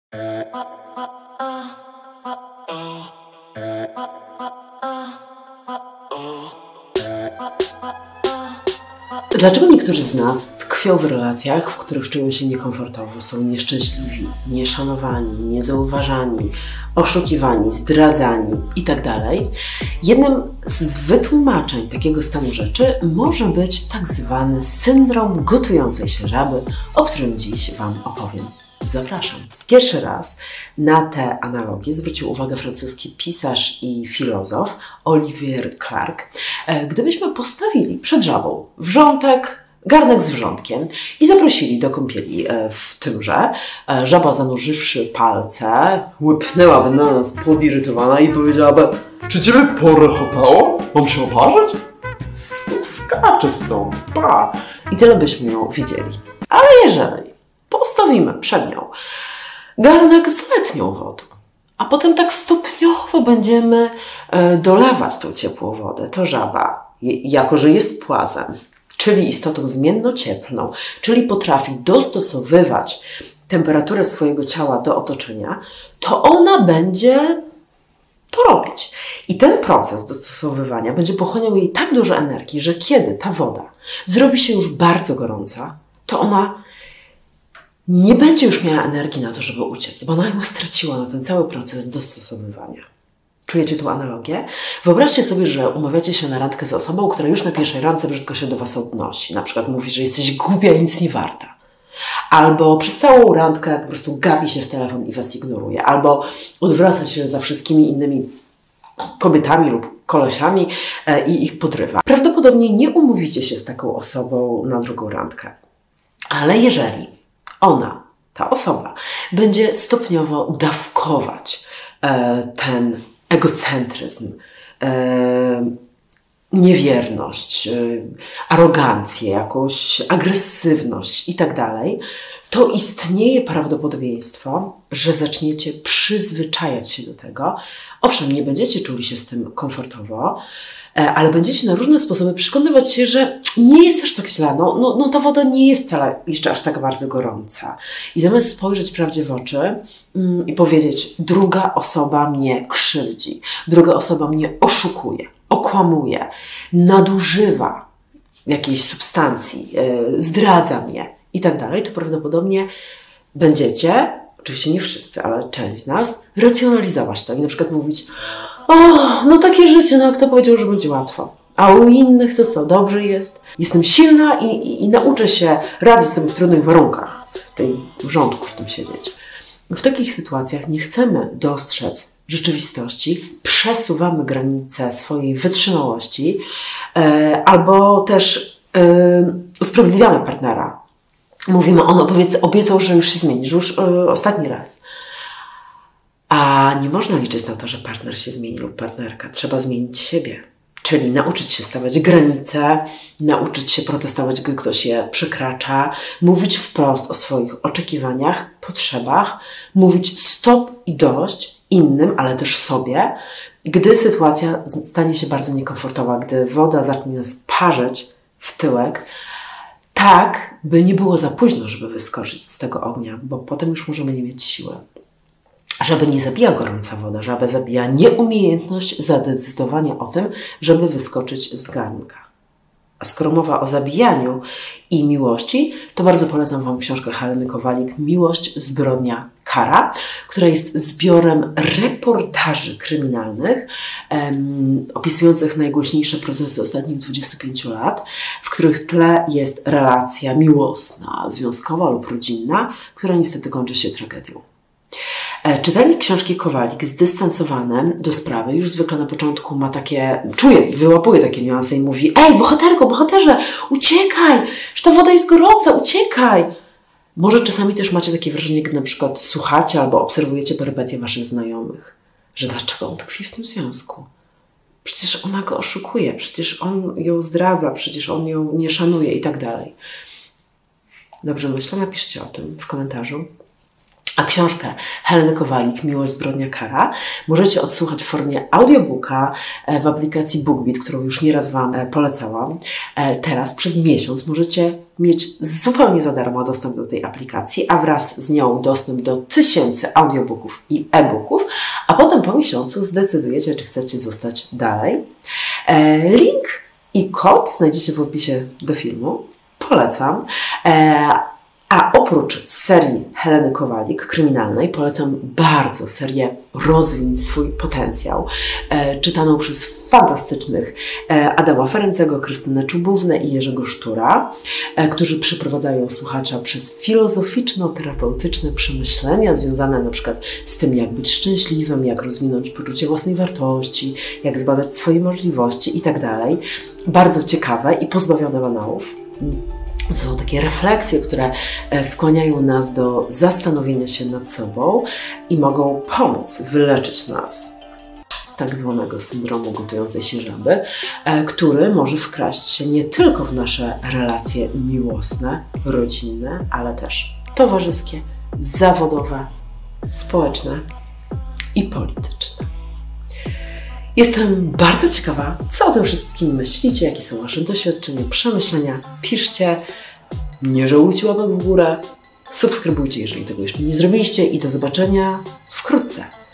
Dlaczego niektórzy z nas tkwią w relacjach, w których czują się niekomfortowo, są nieszczęśliwi, nieszanowani, niezauważani, oszukiwani, zdradzani itd.? Jednym z wytłumaczeń takiego stanu rzeczy może być tak zwany syndrom gotującej się żaby, o którym dziś Wam opowiem. Zapraszam. Pierwszy raz na tę analogię zwrócił uwagę francuski pisarz i filozof Olivier Clark. Gdybyśmy postawili przed żabą wrzątek, garnek z wrzątkiem i zaprosili do kąpieli w tymże, żaba zanurzywszy palce, łypnęłaby na nas podirytowana i powiedziałaby: czy Ciebie porechotało? Mam się oparzyć? Skaczę stąd, pa! I tyle byśmy ją widzieli. Ale jeżeli postawimy przed nią garnek z letnią wodą, a potem tak stopniowo będziemy dolewać tą ciepłą wodę, to żaba, jako że jest płazem, czyli istotą zmienno-cieplną, czyli potrafi dostosowywać temperaturę swojego ciała do otoczenia, to ona będzie to robić. I ten proces dostosowywania będzie pochłaniał jej tak dużo energii, że kiedy ta woda zrobi się już bardzo gorąca, to ona nie będzie już miała energii na to, żeby uciec, bo ona ją straciła na ten cały proces dostosowywania. Czujecie tą analogię? Wyobraźcie sobie, że umawiacie się na randkę z osobą, która już na pierwszej randce brzydko się do Was odnosi. Na przykład mówi, że jesteś głupia i nic nie warta. Albo przez całą randkę po prostu gapi się w telefon i Was ignoruje. Albo odwraca się za wszystkimi innymi kobietami lub kolesiami i ich podrywa. Prawdopodobnie nie umówicie się z taką osobą na drugą randkę. Ale jeżeli ona, ta osoba, będzie stopniowo dawkować ten egocentryzm, niewierność, arogancję, jakąś agresywność i tak dalej, to istnieje prawdopodobieństwo, że zaczniecie przyzwyczajać się do tego. Owszem, nie będziecie czuli się z tym komfortowo, ale będziecie na różne sposoby przekonywać się, że nie jest aż tak źle, ta woda nie jest wcale jeszcze aż tak bardzo gorąca. I zamiast spojrzeć prawdzie w oczy i powiedzieć: druga osoba mnie krzywdzi, druga osoba mnie oszukuje, okłamuje, nadużywa jakiejś substancji, zdradza mnie i tak dalej, to prawdopodobnie będziecie, oczywiście nie wszyscy, ale część z nas, racjonalizować to i na przykład mówić: takie życie, kto powiedział, że będzie łatwo? A u innych to co? Dobrze jest? Jestem silna i nauczę się radzić sobie w trudnych warunkach, w tej wrzątku w tym siedzieć. W takich sytuacjach nie chcemy dostrzec rzeczywistości, przesuwamy granice swojej wytrzymałości albo też usprawiedliwiamy partnera. Mówimy: on obiecał, że już się zmieni, że już ostatni raz. A nie można liczyć na to, że partner się zmieni lub partnerka. Trzeba zmienić siebie. Czyli nauczyć się stawiać granice, nauczyć się protestować, gdy ktoś je przekracza, mówić wprost o swoich oczekiwaniach, potrzebach, mówić stop i dość innym, ale też sobie, gdy sytuacja stanie się bardzo niekomfortowa, gdy woda zacznie nas parzyć w tyłek, tak, by nie było za późno, żeby wyskoczyć z tego ognia, bo potem już możemy nie mieć siły. Żabę nie zabija gorąca woda, żabę zabija nieumiejętność zadecydowania o tym, żeby wyskoczyć z garnka. A skoro mowa o zabijaniu i miłości, to bardzo polecam Wam książkę Haleny Kowalik „Miłość, zbrodnia, kara”, która jest zbiorem reportaży kryminalnych opisujących najgłośniejsze procesy ostatnich 25 lat, w których tle jest relacja miłosna, związkowa lub rodzinna, która niestety kończy się tragedią. Czytelnik książki Kowalik, zdystansowany do sprawy, już zwykle na początku ma takie, wyłapuje takie niuanse i mówi: ej, bohaterko, bohaterze, uciekaj, że ta woda jest gorąca, uciekaj. Może czasami też macie takie wrażenie, gdy na przykład słuchacie albo obserwujecie perypetie Waszych znajomych, że dlaczego on tkwi w tym związku? Przecież ona go oszukuje, przecież on ją zdradza, przecież on ją nie szanuje i tak dalej. Dobrze myślę? Napiszcie o tym w komentarzu. A książkę Heleny Kowalik, Miłość, zbrodnia, kara możecie odsłuchać w formie audiobooka w aplikacji BookBeat, którą już nieraz Wam polecałam. Teraz przez miesiąc możecie mieć zupełnie za darmo dostęp do tej aplikacji, a wraz z nią dostęp do 1000 audiobooków i e-booków, a potem po miesiącu zdecydujecie, czy chcecie zostać dalej. Link i kod znajdziecie w opisie do filmu. Polecam. A oprócz serii Heleny Kowalik, kryminalnej, polecam bardzo serię Rozwiń swój potencjał, czytaną przez fantastycznych Adama Ferencego, Krystynę Czubównę i Jerzego Sztura, którzy przeprowadzają słuchacza przez filozoficzno-terapeutyczne przemyślenia związane na przykład z tym, jak być szczęśliwym, jak rozwinąć poczucie własnej wartości, jak zbadać swoje możliwości itd. Bardzo ciekawe i pozbawione banałów. To są takie refleksje, które skłaniają nas do zastanowienia się nad sobą i mogą pomóc wyleczyć nas z tak zwanego syndromu gotującej się żaby, który może wkraść się nie tylko w nasze relacje miłosne, rodzinne, ale też towarzyskie, zawodowe, społeczne i polityczne. Jestem bardzo ciekawa, co o tym wszystkim myślicie, jakie są Wasze doświadczenia, przemyślenia. Piszcie, nie żałujcie łapek w górę, subskrybujcie, jeżeli tego jeszcze nie zrobiliście i do zobaczenia wkrótce.